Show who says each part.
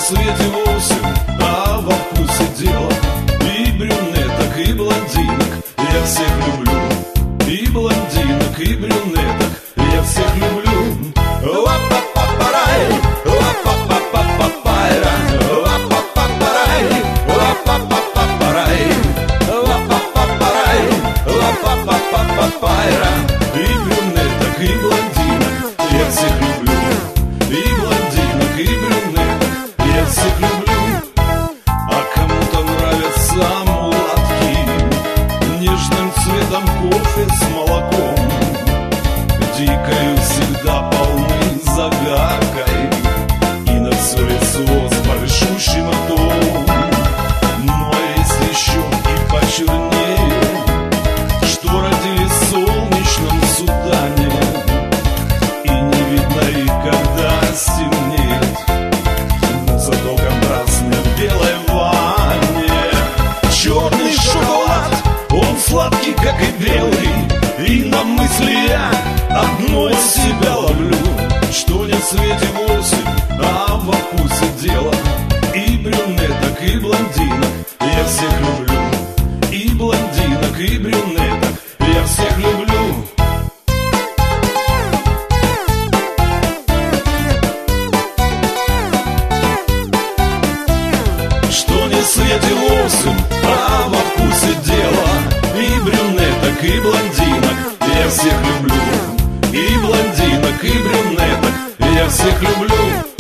Speaker 1: свете 8, а во вкусе дело. И брюнеток, и блондинок я всех люблю. И блондинок, и брюнеток я всех люблю. Ла-па-па-парай, ла-па-па-па-па-пайра, ла-па-па-парай, ла-па-па-па-парай, ла-па-па-парай, ла-па-па-па-па-пайра. И брюнеток, и блондинок я всех люблю. И блондинок, и брюнеток я всех люблю. А кому-то нравятся мулатки, нежным цветом кофе с молоком. Дикою всегда полны загадкой, и на все лицо с большущим ртом. Но есть еще и почернее, что родились в солнечном Судане, и не видно их, когда стемнеет. Но зато контрастны в белой ванне. Черный шоколад, он сладкий, как и белый, и на мысли я одной себя ловлю, что не в свете 8, а во вкусе дело. И брюнеток, и блондинок я всех люблю. И блондинок, и брюнеток я всех люблю. Что не в свете 8, а во вкусе дело. И брюнеток, и блондинок я всех люблю. И блондинок, и брюнеток я всех люблю.